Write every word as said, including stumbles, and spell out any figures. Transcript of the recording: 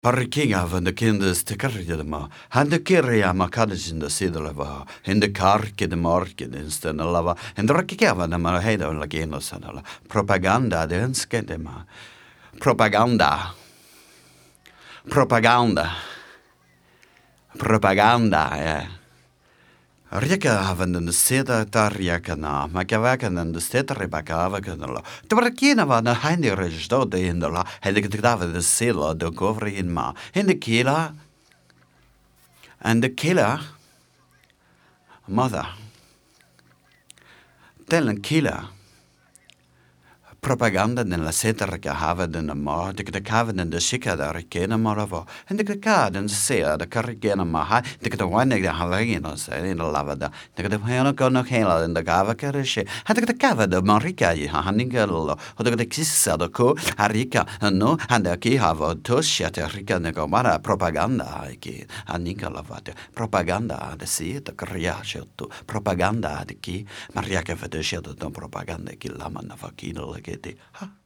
Parkinga van de kinders te karje ma. Han de kirja ma kadis in de sidelava. In de karke de marken in stene lava. En de rakkeva na ma heida la genosanala. Propaganda de önskede ma. Propaganda. Propaganda. Propaganda, ja. Rika haven de seda tarjaka na, ma kavakan en de steta rebaka avakanala. De rakina van de heinde registo de in de la, en de gedave de sela de govre in ma. In de kila, en de killer, mother. Tellen killer. Propaganda nella seta recava de ma, de de caven en de chica da rekena marava, en de cad en sea de carregena maha, de de one de havena in de lavada, de de hena con hela in de gava carisce, en de de cava de marica i haningelo, o de de kissa de co, arica, no, and de ki hava toscia te rica ne gomara propaganda ki, aninga lavate, propaganda de si de criace tu, propaganda de ki, maria che fede scelta propaganda ki lama na vakina. Ha.